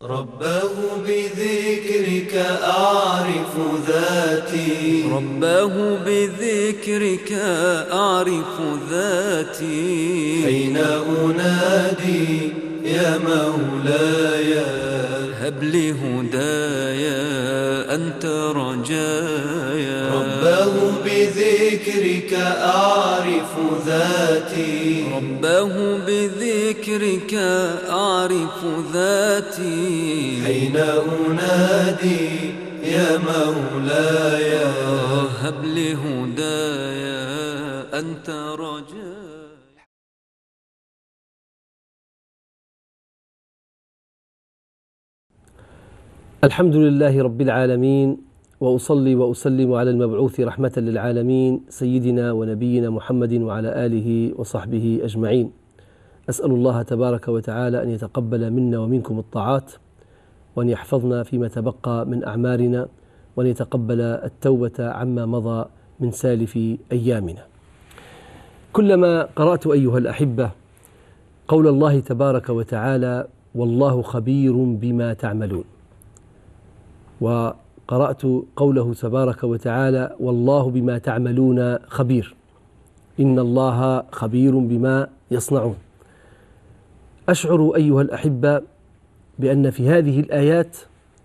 رباه بذكرك أعرف ذاتي، رباه بذكرك أعرف ذاتي، حين أنادي يا مولاي هب لي هدايا أنت رجايا. رباه بذكرك أعرف ذاتي، رباه بذكرك أعرف ذاتي، حين أنادي يا مولاي هب لي هدايا أنت رجايا. الحمد لله رب العالمين، وأصلي وأسلم على المبعوث رحمة للعالمين سيدنا ونبينا محمد وعلى آله وصحبه أجمعين. أسأل الله تبارك وتعالى أن يتقبل منا ومنكم الطاعات، وأن يحفظنا فيما تبقى من أعمارنا، وأن يتقبل التوبة عما مضى من سالف أيامنا. كلما قرأت أيها الأحبة قول الله تبارك وتعالى والله خبير بما تعملون، وقرأت قوله تبارك وتعالى والله بما تعملون خبير، إن الله خبير بما يصنعون، أشعر أيها الأحبة بأن في هذه الآيات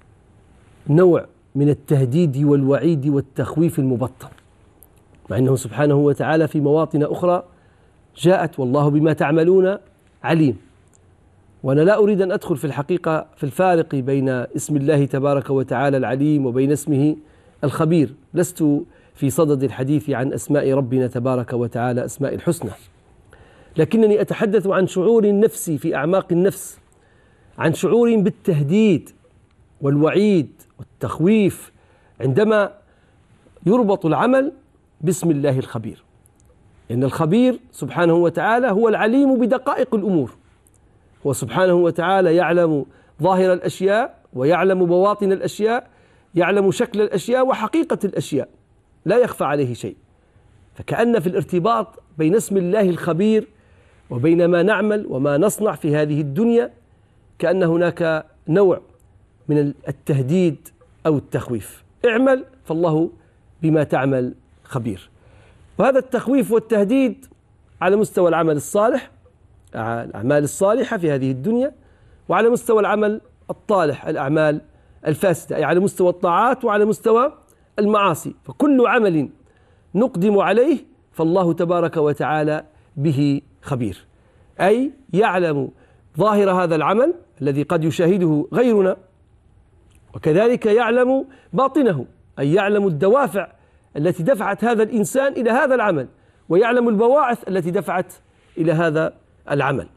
نوع من التهديد والوعيد والتخويف المبطن، مع أنه سبحانه وتعالى في مواطن أخرى جاءت والله بما تعملون عليم. وأنا لا أريد أن أدخل في الحقيقة في الفارق بين اسم الله تبارك وتعالى العليم وبين اسمه الخبير، لست في صدد الحديث عن أسماء ربنا تبارك وتعالى أسماء الحسنى، لكنني أتحدث عن شعور نفسي في أعماق النفس، عن شعور بالتهديد والوعيد والتخويف عندما يربط العمل باسم الله الخبير، لأن الخبير سبحانه وتعالى هو العليم بدقائق الأمور، هو سبحانه وتعالى يعلم ظاهر الأشياء ويعلم بواطن الأشياء، يعلم شكل الأشياء وحقيقة الأشياء، لا يخفى عليه شيء. فكأن في الارتباط بين اسم الله الخبير وبين ما نعمل وما نصنع في هذه الدنيا كأن هناك نوع من التهديد أو التخويف، اعمل فالله بما تعمل خبير. وهذا التخويف والتهديد على مستوى العمل الصالح، الأعمال الصالحة في هذه الدنيا، وعلى مستوى العمل الطالح الأعمال الفاسدة، أي على مستوى الطاعات وعلى مستوى المعاصي. فكل عمل نقدم عليه فالله تبارك وتعالى به خبير، أي يعلم ظاهر هذا العمل الذي قد يشاهده غيرنا، وكذلك يعلم باطنه، أي يعلم الدوافع التي دفعت هذا الإنسان إلى هذا العمل، ويعلم البواعث التي دفعت إلى هذا العمل.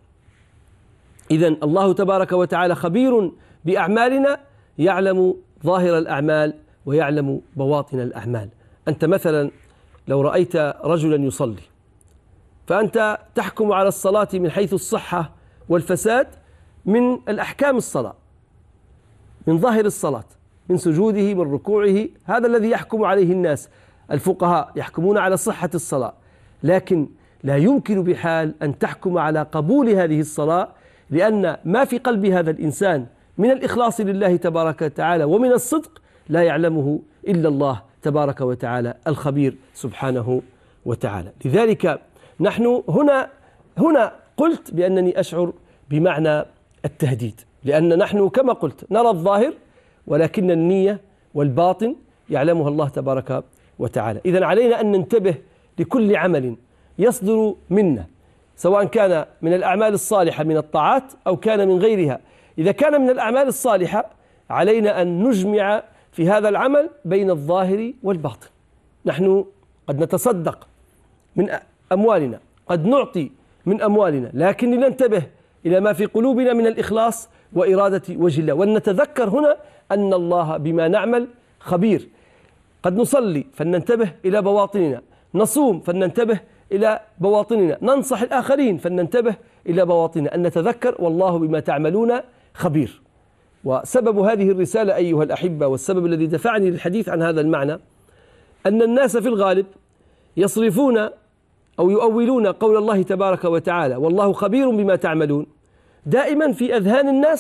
إذن الله تبارك وتعالى خبير بأعمالنا، يعلم ظاهر الأعمال ويعلم بواطن الأعمال. أنت مثلا لو رأيت رجلا يصلي فأنت تحكم على الصلاة من حيث الصحة والفساد من الأحكام الصلاة، من ظاهر الصلاة، من سجوده، من ركوعه، هذا الذي يحكم عليه الناس. الفقهاء يحكمون على صحة الصلاة، لكن لا يمكن بحال أن تحكم على قبول هذه الصلاة، لأن ما في قلب هذا الإنسان من الإخلاص لله تبارك وتعالى ومن الصدق لا يعلمه إلا الله تبارك وتعالى الخبير سبحانه وتعالى. لذلك نحن هنا قلت بأنني أشعر بمعنى التهديد، لأن نحن كما قلت نرى الظاهر، ولكن النية والباطن يعلمها الله تبارك وتعالى. إذن علينا أن ننتبه لكل عمل يصدر منا، سواء كان من الأعمال الصالحة من الطاعات أو كان من غيرها. إذا كان من الأعمال الصالحة علينا أن نجمع في هذا العمل بين الظاهر والباطن. نحن قد نتصدق من أموالنا، قد نعطي من أموالنا، لكن لننتبه إلى ما في قلوبنا من الإخلاص وإرادة وجه الله، ونتذكر هنا أن الله بما نعمل خبير. قد نصلي فلننتبه إلى بواطننا، نصوم فلننتبه إلى بواطننا، ننصح الآخرين فلننتبه إلى بواطننا، أن نتذكر والله بما تعملون خبير. وسبب هذه الرسالة أيها الأحبة، والسبب الذي دفعني للحديث عن هذا المعنى، أن الناس في الغالب يصرفون أو يؤولون قول الله تبارك وتعالى والله خبير بما تعملون دائما في أذهان الناس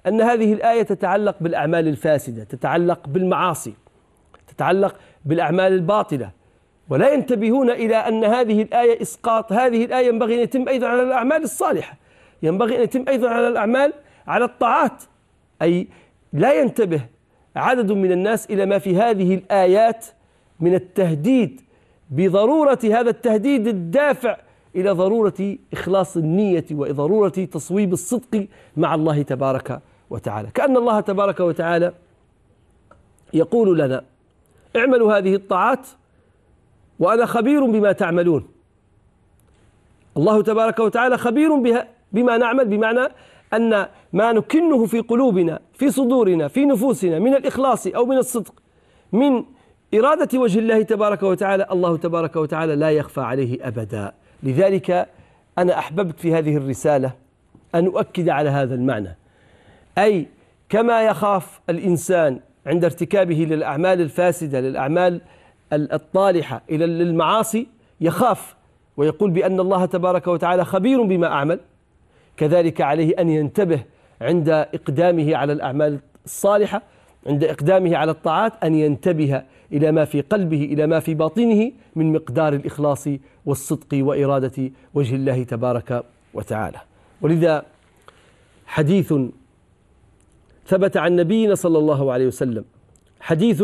أن هذه الآية تتعلق بالأعمال الفاسدة، تتعلق بالمعاصي، تتعلق بالأعمال الباطلة، ولا ينتبهون إلى أن هذه الآية إسقاط هذه الآية ينبغي أن يتم أيضا على الأعمال الصالحة، ينبغي أن يتم أيضا على الأعمال على الطاعات. أي لا ينتبه عدد من الناس إلى ما في هذه الآيات من التهديد بضرورة هذا التهديد الدافع إلى ضرورة إخلاص النية وضرورة تصويب الصدق مع الله تبارك وتعالى. كأن الله تبارك وتعالى يقول لنا: اعملوا هذه الطاعات وأنا خبير بما تعملون. الله تبارك وتعالى خبير بما نعمل، بمعنى أن ما نكنه في قلوبنا، في صدورنا، في نفوسنا من الإخلاص أو من الصدق، من إرادة وجه الله تبارك وتعالى، الله تبارك وتعالى لا يخفى عليه أبدا. لذلك أنا أحببت في هذه الرسالة أن أؤكد على هذا المعنى، أي كما يخاف الإنسان عند ارتكابه للأعمال الفاسدة، للأعمال الطالحة، إلى المعاصي، يخاف ويقول بأن الله تبارك وتعالى خبير بما أعمل، كذلك عليه أن ينتبه عند إقدامه على الأعمال الصالحة، عند إقدامه على الطاعات، أن ينتبه إلى ما في قلبه، إلى ما في باطنه من مقدار الإخلاص والصدق وإرادة وجه الله تبارك وتعالى. ولذا حديث ثبت عن نبينا صلى الله عليه وسلم، حديث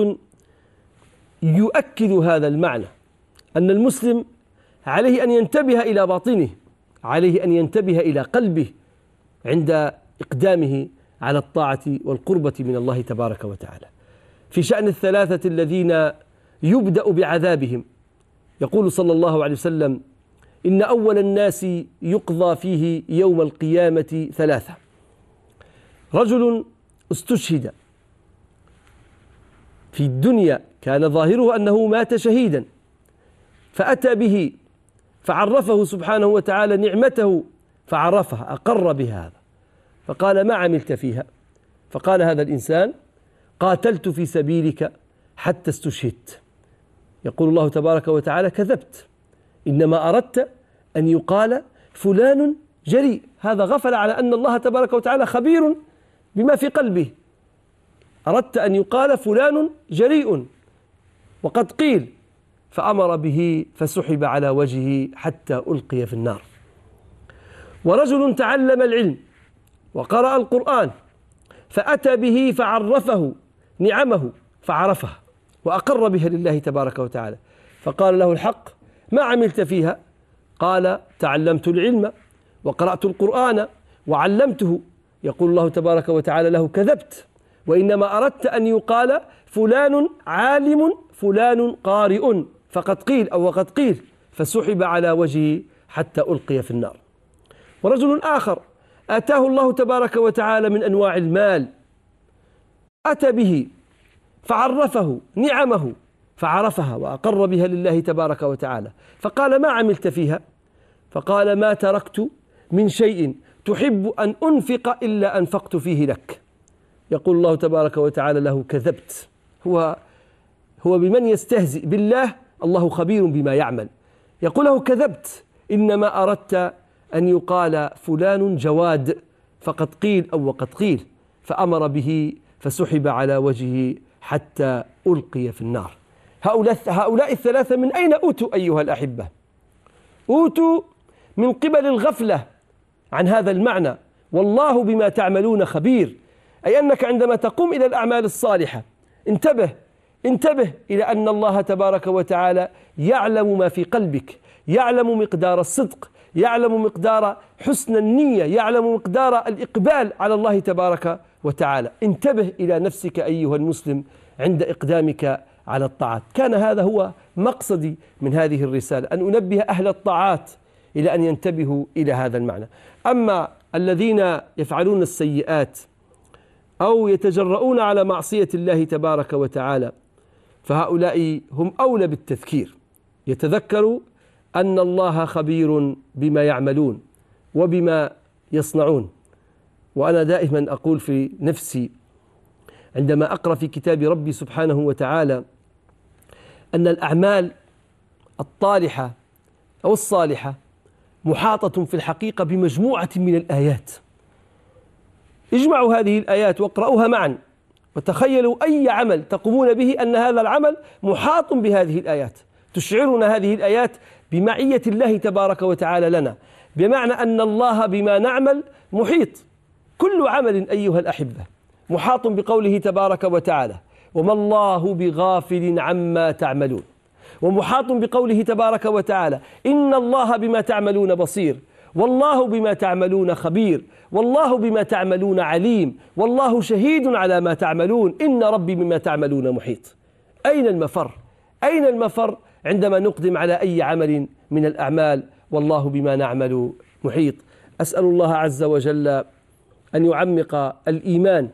يؤكد هذا المعنى، أن المسلم عليه أن ينتبه إلى باطنه، عليه أن ينتبه إلى قلبه عند إقدامه على الطاعة والقربة من الله تبارك وتعالى. في شأن الثلاثة الذين يبدأ بعذابهم يقول صلى الله عليه وسلم: إن أول الناس يقضى فيه يوم القيامة ثلاثة: رجل استشهد في الدنيا كان ظاهره أنه مات شهيدا، فأتى به فعرفه سبحانه وتعالى نعمته فعرفها، أقر بهذا، فقال: ما عملت فيها؟ فقال هذا الإنسان: قاتلت في سبيلك حتى استشهدت. يقول الله تبارك وتعالى: كذبت، إنما أردت أن يقال فلان جريء. هذا غفل على أن الله تبارك وتعالى خبير بما في قلبه. أردت أن يقال فلان جريء، وقد قيل، فأمر به فسحب على وجهه حتى ألقي في النار. ورجل تعلم العلم وقرأ القرآن فأتى به فعرفه نعمه فعرفها وأقر بها لله تبارك وتعالى، فقال له الحق: ما عملت فيها؟ قال: تعلمت العلم وقرأت القرآن وعلمته. يقول الله تبارك وتعالى له: كذبت، وإنما أردت أن يقال فلان عالم فلان قارئ، فقد قيل أو وقد قيل، فسحب على وجهه حتى ألقي في النار. ورجل آخر آتاه الله تبارك وتعالى من أنواع المال، أتى به فعرفه نعمه فعرفها وأقر بها لله تبارك وتعالى، فقال: ما عملت فيها؟ فقال: ما تركت من شيء تحب أن أنفق إلا أنفقت فيه لك. يقول الله تبارك وتعالى له: كذبت. هو بمن يستهزئ بالله؟ الله خبير بما يعمل. يقول له: كذبت، إنما أردت أن يقال فلان جواد، فقد قيل أو وقد قيل، فأمر به فسحب على وجهه حتى ألقي في النار. هؤلاء الثلاثة من أين أوتوا أيها الأحبة؟ أوتوا من قبل الغفلة عن هذا المعنى، والله بما تعملون خبير. أي أنك عندما تقوم إلى الأعمال الصالحة انتبه إلى أن الله تبارك وتعالى يعلم ما في قلبك، يعلم مقدار الصدق، يعلم مقدار حسن النية، يعلم مقدار الإقبال على الله تبارك وتعالى. انتبه إلى نفسك أيها المسلم عند إقدامك على الطاعات. كان هذا هو مقصدي من هذه الرسالة، أن أنبه أهل الطاعات إلى أن ينتبهوا إلى هذا المعنى. أما الذين يفعلون السيئات أو يتجرؤون على معصية الله تبارك وتعالى فهؤلاء هم أولى بالتذكير، يتذكروا أن الله خبير بما يعملون وبما يصنعون. وأنا دائما أقول في نفسي عندما أقرأ في كتاب ربي سبحانه وتعالى أن الأعمال الطالحة أو الصالحة محاطة في الحقيقة بمجموعة من الآيات، اجمعوا هذه الآيات واقرأوها معا، وتخيلوا أي عمل تقومون به أن هذا العمل محاط بهذه الآيات. تشعرنا هذه الآيات بمعية الله تبارك وتعالى لنا، بمعنى أن الله بما نعمل محيط. كل عمل أيها الأحبة محاط بقوله تبارك وتعالى: وما الله بغافل عما تعملون، ومحاط بقوله تبارك وتعالى: إن الله بما تعملون بصير، والله بما تعملون خبير، والله بما تعملون عليم، والله شهيد على ما تعملون، إن ربي بما تعملون محيط. أين المفر؟ أين المفر عندما نقدم على أي عمل من الأعمال والله بما نعمل محيط؟ أسأل الله عز وجل أن يعمق الإيمان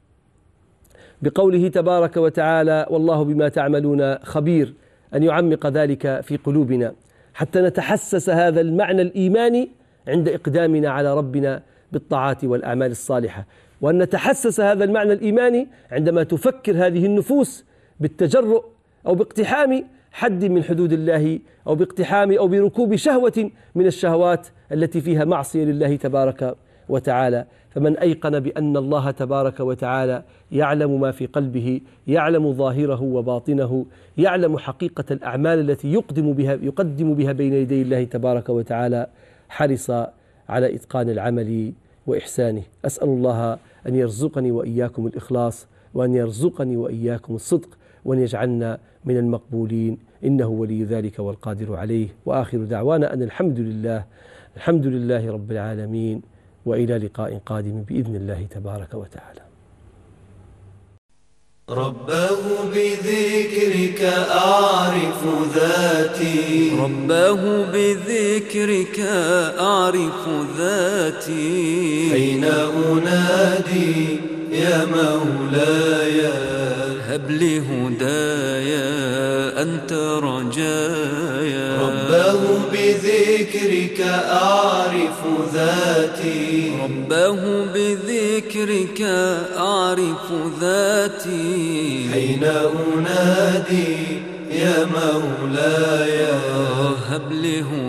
بقوله تبارك وتعالى: والله بما تعملون خبير، أن يعمق ذلك في قلوبنا حتى نتحسس هذا المعنى الإيماني عند إقدامنا على ربنا بالطاعات والأعمال الصالحة، وأن نتحسس هذا المعنى الإيماني عندما تفكر هذه النفوس بالتجرؤ أو باقتحام حد من حدود الله، أو باقتحام أو بركوب شهوة من الشهوات التي فيها معصية لله تبارك وتعالى. فمن أيقن بأن الله تبارك وتعالى يعلم ما في قلبه، يعلم ظاهره وباطنه، يعلم حقيقة الأعمال التي يقدم بها بين يدي الله تبارك وتعالى، حرص على إتقان العمل وإحسانه. أسأل الله أن يرزقني وإياكم الإخلاص، وأن يرزقني وإياكم الصدق، وأن يجعلنا من المقبولين، إنه ولي ذلك والقادر عليه. وآخر دعوانا أن الحمد لله رب العالمين، وإلى لقاء قادم بإذن الله تبارك وتعالى. رباه بذكرك أعرف ذاتي، رباه بذكرك أعرف ذاتي، أين أنادي يا مولاي هب لي هدايا أنت رجايا. رباه بذكرك أعرف ذاتي، رباه بذكرك أعرف ذاتي، أين أنادي يا مولاي هب لي